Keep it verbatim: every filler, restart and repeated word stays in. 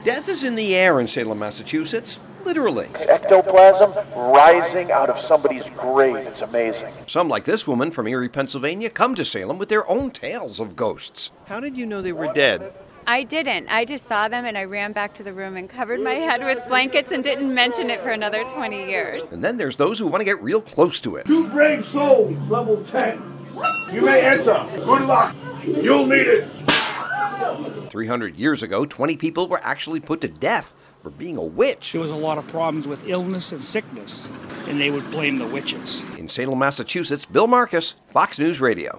Death is in the air in Salem, Massachusetts. Literally. Ectoplasm rising out of somebody's grave. It's amazing. Some, like this woman from Erie, Pennsylvania, come to Salem with their own tales of ghosts. How did you know they were dead? I didn't. I just saw them and I ran back to the room and covered my head with blankets and didn't mention it for another twenty years. And then there's those who want to get real close to it. Two brave souls, level ten. You may enter. Good luck. You'll need it. three hundred years ago, twenty people were actually put to death for being a witch. There was a lot of problems with illness and sickness, and they would blame the witches. In Salem, Massachusetts, Bill Marcus, Fox News Radio.